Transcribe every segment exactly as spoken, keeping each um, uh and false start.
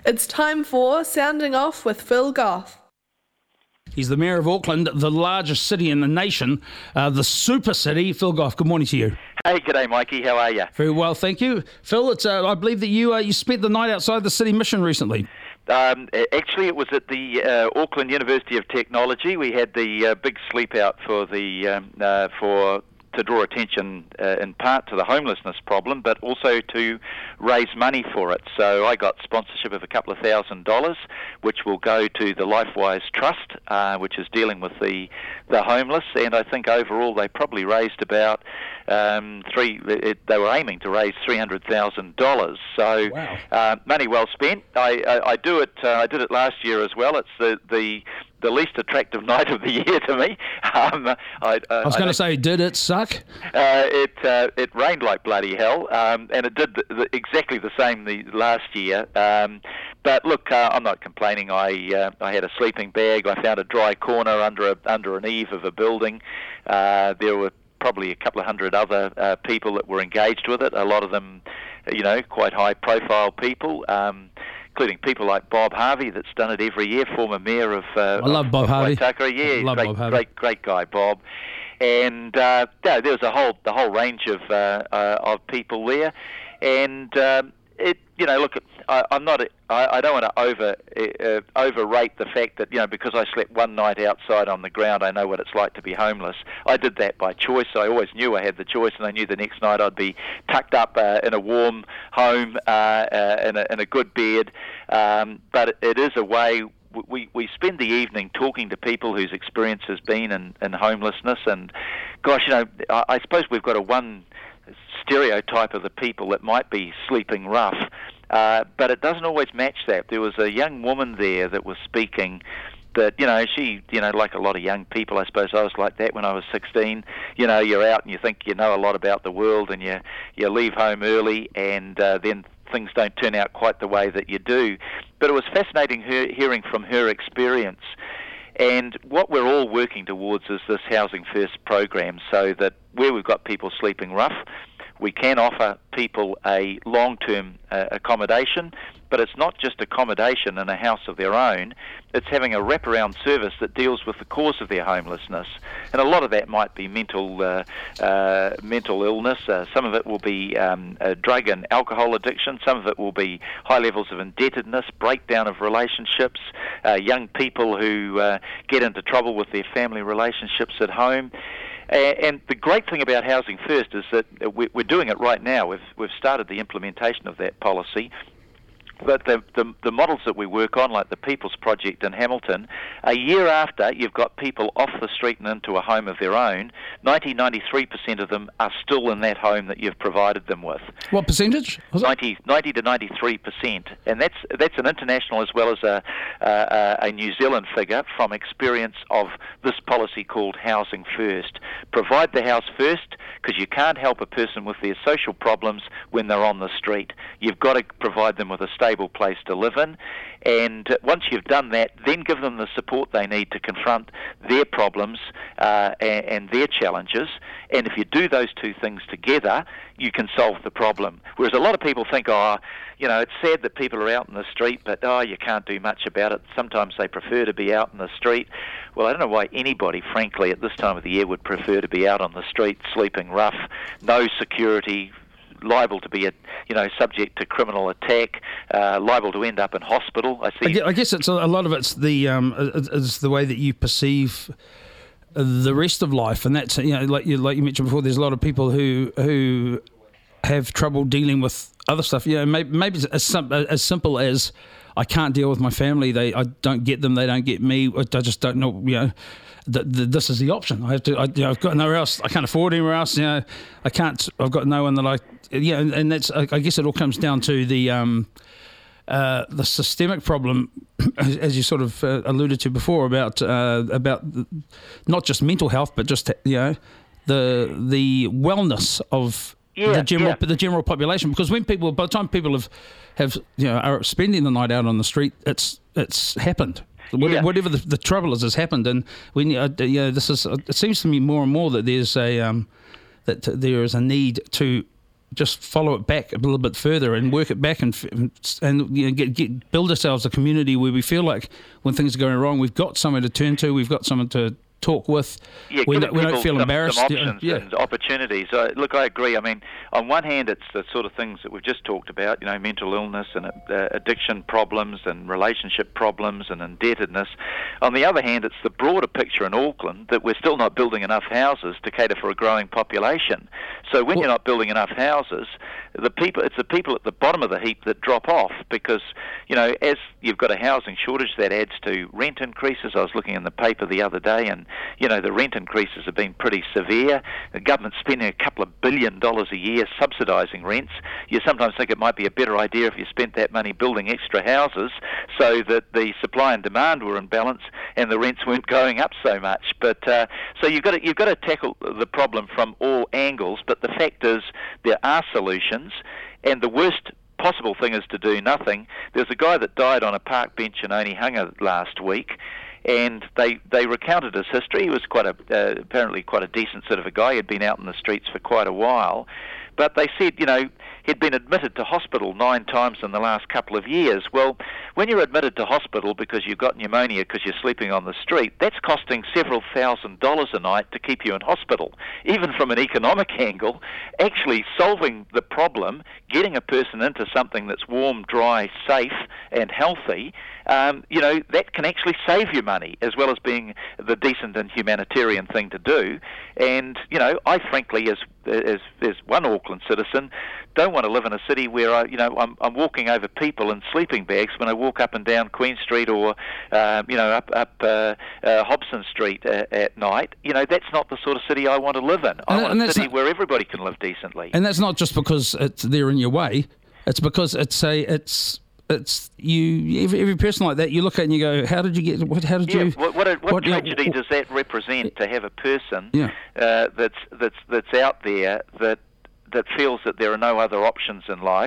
It's time for Sounding Off with Phil Goff. He's the Mayor of Auckland, the largest city in the nation, uh, the super city. Phil Goff, good morning to you. Hey, g'day, Mikey. How are you? Very well, thank you. Phil, it's uh, I believe that you uh, you spent the night outside the City Mission recently. Um, actually, it was at the uh, Auckland University of Technology. We had the uh, big sleep out for the um, uh, for to draw attention uh, in part to the homelessness problem, but also to raise money for it. So I got sponsorship of a couple of thousand dollars, which will go to the LifeWise Trust, uh, which is dealing with the the homeless. And I think overall they probably raised about um, three. It, they were aiming to raise three hundred thousand dollars. So wow. uh, money well spent. I, I, I do it. Uh, I did it last year as well. It's the the the least attractive night of the year to me. Um, I, uh, I was going to say, did it suck? Uh, it uh, it rained like bloody hell, um, and it did the, the, exactly the same the last year. Um, but look, uh, I'm not complaining. I uh, I had a sleeping bag. I found a dry corner under a, under an eave of a building. Uh, there were probably a couple of hundred other uh, people that were engaged with it. A lot of them, you know, quite high-profile people. Um, including people like Bob Harvey, that's done it every year, former mayor of uh, I love of, Bob of Harvey. Waitaka. Yeah, I love great, Bob Harvey. great, great guy, Bob. And uh, yeah, there was a whole the whole range of uh, uh, of people there, and um, it you know look, I, I'm not I, I don't want to over uh, overrate the fact that you know because I slept one night outside on the ground, I know what it's like to be homeless. I did that by choice. I always knew I had the choice, and I knew the next night I'd be tucked up uh, in a warm home uh, uh, in a in a good bed. Um, but it, it is a way. We, we spend the evening talking to people whose experience has been in, in homelessness, and gosh, you know, I, I suppose we've got a one stereotype of the people that might be sleeping rough, uh, but it doesn't always match that. There was a young woman there that was speaking that, you know, she, you know, like a lot of young people, I suppose I was like that when I was sixteen, you know, you're out and you think you know a lot about the world and you, you leave home early and uh, then things don't turn out quite the way that you do. But it was fascinating her, hearing from her experience. And what we're all working towards is this Housing First program, so that where we've got people sleeping rough, we can offer people a long-term uh, accommodation, but it's not just accommodation in a house of their own, it's having a wraparound service that deals with the cause of their homelessness. And a lot of that might be mental uh, uh, mental illness, uh, some of it will be um, uh, drug and alcohol addiction, some of it will be high levels of indebtedness, breakdown of relationships, uh, young people who uh, get into trouble with their family relationships at home. And the great thing about Housing First is that we're doing it right now. We've we've started the implementation of that policy. But the, the the models that we work on, like the People's Project in Hamilton, a year after you've got people off the street and into a home of their own, ninety, ninety-three percent of them are still in that home that you've provided them with. What percentage? ninety, ninety to ninety-three percent. And that's that's an international as well as a, a, a New Zealand figure from experience of this policy called Housing First. Provide the house first, because you can't help a person with their social problems when they're on the street. You've got to provide them with a stable place to live in, and once you've done that, then give them the support they need to confront their problems uh, and, and their challenges. And if you do those two things together, you can solve the problem. Whereas a lot of people think, oh, you know, it's sad that people are out in the street, but oh, you can't do much about it. Sometimes they prefer to be out in the street. Well, I don't know why anybody, frankly, at this time of the year would prefer to be out on the street sleeping rough, no security, liable to be, a, you know, subject to criminal attack, uh, liable to end up in hospital. I see. I guess it's a, a lot of it's the um, it's the way that you perceive the rest of life, and that's, you know, like you like you mentioned before. There's a lot of people who who have trouble dealing with other stuff. You know, maybe, maybe it's as, as simple as I can't deal with my family. They I don't get them. They don't get me. I just don't know. You know. The, the, this is the option. I have to. I, you know, I've got nowhere else. I can't afford anywhere else. You know, I can't. I've got no one that I. Yeah, and, and that's. I guess it all comes down to the um, uh, the systemic problem, as you sort of uh, alluded to before, about uh, about the, not just mental health, but just, you know, the the wellness of yeah, the general yeah. the general population. Because when people, by the time people have have you know are spending the night out on the street, it's it's happened. Whatever, Yeah. whatever the, the trouble is has happened, and when uh, you know, this is, it seems to me more and more that there's a um, that there is a need to just follow it back a little bit further and work it back and and you know, get, get build ourselves a community where we feel like when things are going wrong, we've got someone to turn to, we've got someone to talk with. Yeah, we, giving don't, we don't people feel some, embarrassed. some options yeah. and opportunities. Uh, look, I agree. I mean, on one hand, it's the sort of things that we've just talked about, you know, mental illness and uh, addiction problems and relationship problems and indebtedness. On the other hand, it's the broader picture in Auckland that we're still not building enough houses to cater for a growing population. So when well, you're not building enough houses, the people, it's the people at the bottom of the heap that drop off because, you know, as you've got a housing shortage, that adds to rent increases. I was looking in the paper the other day and, you know, the rent increases have been pretty severe. The government's spending a couple of billion dollars a year subsidising rents. You sometimes think it might be a better idea if you spent that money building extra houses so that the supply and demand were in balance and the rents weren't going up so much. But uh, so you've got to, you've got to tackle the problem from all angles. But the fact is there are solutions, and the worst possible thing is to do nothing. There's a guy that died on a park bench in Onehunga last week, and they they recounted his history. He was quite a uh, apparently quite a decent sort of a guy. He'd been out in the streets for quite a while, but they said, you know, he'd been admitted to hospital nine times in the last couple of years. Well, when you're admitted to hospital because you've got pneumonia because you're sleeping on the street, that's costing several thousand dollars a night to keep you in hospital. Even from an economic angle, actually solving the problem, getting a person into something that's warm, dry, safe, and healthy, um, you know, that can actually save you money as well as being the decent and humanitarian thing to do. And, you know, I frankly, as as, as one Auckland citizen, don't want to live in a city where I, you know, I'm, I'm walking over people in sleeping bags when I walk up and down Queen Street or, uh, you know, up up uh, uh, Hobson Street uh, at night. You know, that's not the sort of city I want to live in. I and, want and a that's city not, where everybody can live decently. And that's not just because it's there in your way. It's because it's a it's. It's you. Every, every person like that, you look at and you go, "How did you get? What? How did yeah, you? What, what, a, what, what tragedy you know, does that represent to have a person yeah. uh, that's that's that's out there that that feels that there are no other options in life,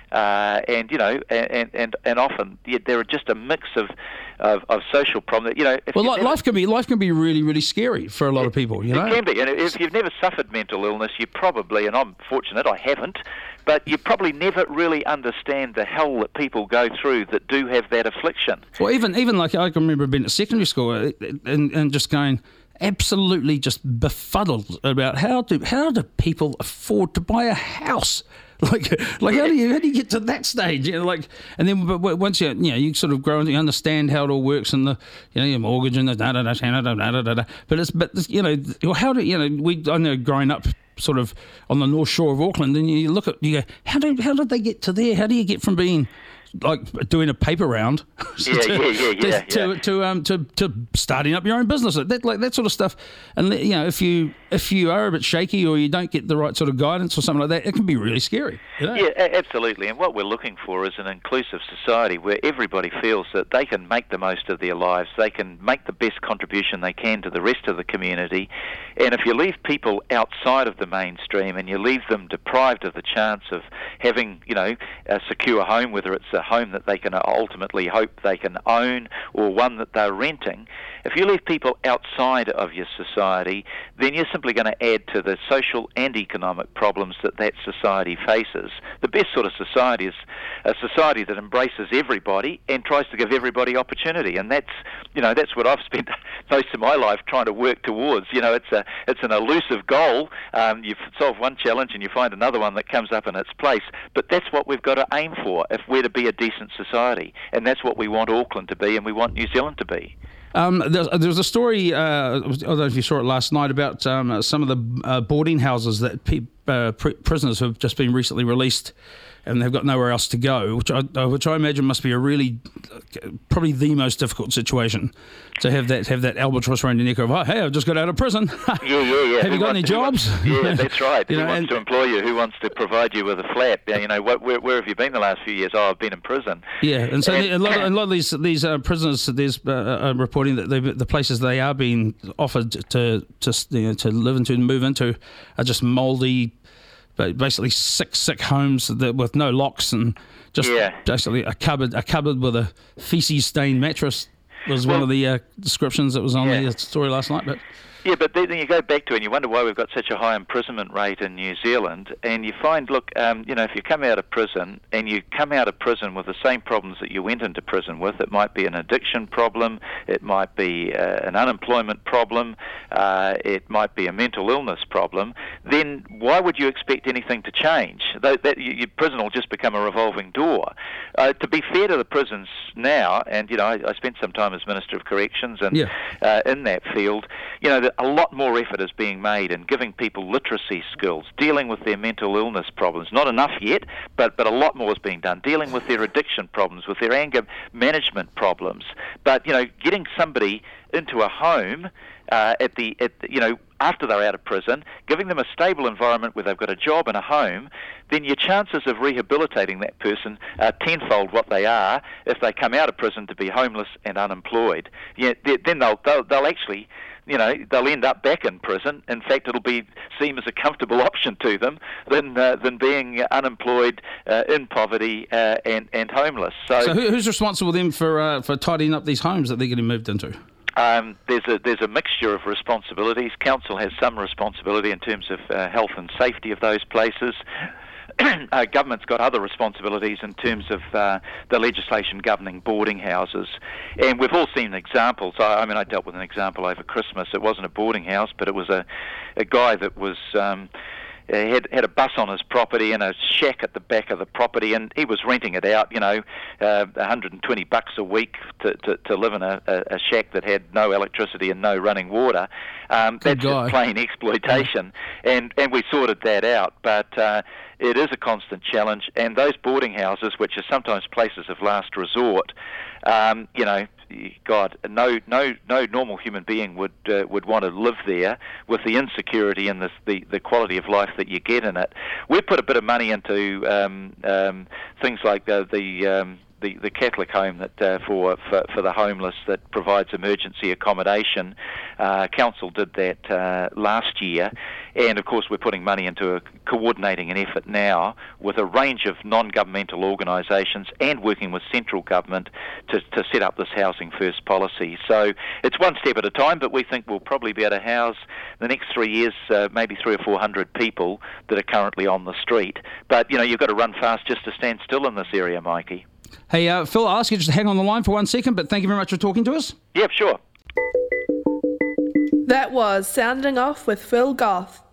uh, and you know, and and and often yeah, there are just a mix of of, of social problems. You know, if well, never, life can be life can be really really scary for a lot it, of people. You it know, it can be, and if you've never suffered mental illness, you probably, and I'm fortunate, I haven't. But you probably never really understand the hell that people go through that do have that affliction. Well, even even like I can remember being at secondary school and, and just going absolutely just befuddled about how do how do people afford to buy a house? Like, like how do you how do you get to that stage? You know, like, and then but once you you know you sort of grow and you understand how it all works and the you know your mortgage and the da da da da da da da da. But it's but you know how do you know we I know growing up sort of on the North Shore of Auckland, and you look at you go how do how did they get to there? How do you get from being like doing a paper round yeah, to, yeah, yeah, yeah, to, yeah. to um to, to starting up your own business, that like that sort of stuff. And you know if you if you are a bit shaky or you don't get the right sort of guidance or something like that, it can be really scary. You know? Yeah, a- absolutely. And what we're looking for is an inclusive society where everybody feels that they can make the most of their lives, they can make the best contribution they can to the rest of the community. And if you leave people outside of the mainstream and you leave them deprived of the chance of having, you know, a secure home, whether it's a home that they can ultimately hope they can own or one that they're renting, if you leave people outside of your society, then you're simply going to add to the social and economic problems that that society faces. The best sort of society is a society that embraces everybody and tries to give everybody opportunity, and that's, you know, that's what I've spent most of my life trying to work towards. You know, it's a it's an elusive goal. Um, you solve one challenge and you find another one that comes up in its place, but that's what we've got to aim for if we're to be a decent society, and that's what we want Auckland to be and we want New Zealand to be. Um, there's, there's a story, uh, I don't know if you saw it last night, about um, some of the uh, boarding houses that pe- uh, pr- prisoners have just been recently released and they've got nowhere else to go, which I, uh, which I imagine must be a really, uh, probably the most difficult situation to have that have that albatross around your neck of, oh, hey, I've just got out of prison. yeah, yeah, yeah. Have who you got wants, any jobs? Wants, yeah, that's right. you who know, wants and, to employ you? Who wants to provide you with a flat? You know, what, where, where have you been the last few years? Oh, I've been in prison. Yeah, and so and, a, lot of, a lot of these these uh, prisoners, there's uh, uh, reporting that they, the places they are being offered to to you know, to live into and move into are just mouldy, basically sick sick homes that, with no locks and just yeah. basically a cupboard a cupboard with a feces stained mattress was well, one of the uh, descriptions that was on yeah. the story last night. But Yeah, but then you go back to it and you wonder why we've got such a high imprisonment rate in New Zealand, and you find, look, um, you know, if you come out of prison and you come out of prison with the same problems that you went into prison with, it might be an addiction problem, it might be uh, an unemployment problem, uh, it might be a mental illness problem, then why would you expect anything to change? That, that you, your prison will just become a revolving door. Uh, to be fair to the prisons now, and, you know, I, I spent some time as Minister of Corrections and Yeah. uh, in that field, you know, a lot more effort is being made in giving people literacy skills, dealing with their mental illness problems. Not enough yet, but, but a lot more is being done, dealing with their addiction problems, with their anger management problems. But, you know, getting somebody into a home uh, at the, at the, you know, after they're out of prison, giving them a stable environment where they've got a job and a home, then your chances of rehabilitating that person are tenfold what they are if they come out of prison to be homeless and unemployed. Yeah, then they'll, they'll, they'll actually, you know, they'll end up back in prison. In fact, it'll be seem as a comfortable option to them than uh, than being unemployed, uh, in poverty, uh, and and homeless. So, So who, who's responsible then for uh, for tidying up these homes that they're getting moved into? Um, there's a there's a mixture of responsibilities. Council has some responsibility in terms of uh, health and safety of those places. uh, government's got other responsibilities in terms of uh, the legislation governing boarding houses. And we've all seen examples. I, I mean, I dealt with an example over Christmas. It wasn't a boarding house, but it was a, a guy that was... Um, He had, had a bus on his property and a shack at the back of the property, and he was renting it out, you know, uh, one hundred twenty bucks a week to, to, to live in a, a, a shack that had no electricity and no running water. Um, that's guy. just plain exploitation, and, and we sorted that out. But uh, it is a constant challenge, and those boarding houses, which are sometimes places of last resort, um, you know, God, no, no, no normal human being would uh, would want to live there with the insecurity and the, the the quality of life that you get in it. We've put a bit of money into um, um, things like the the, um, the the Catholic home that uh, for, for for the homeless that provides emergency accommodation. Uh, Council did that uh, last year, and of course we're putting money into a, coordinating an effort now with a range of non-governmental organisations and working with central government to, to set up this housing first policy. So it's one step at a time, but we think we'll probably be able to house the next three years uh, maybe three or four hundred people that are currently on the street. But you know, you've got to run fast just to stand still in this area, Mikey. Hey, uh, Phil, I'll ask you just to hang on the line for one second, but thank you very much for talking to us. Yeah, sure. That was Sounding Off with Phil Goff.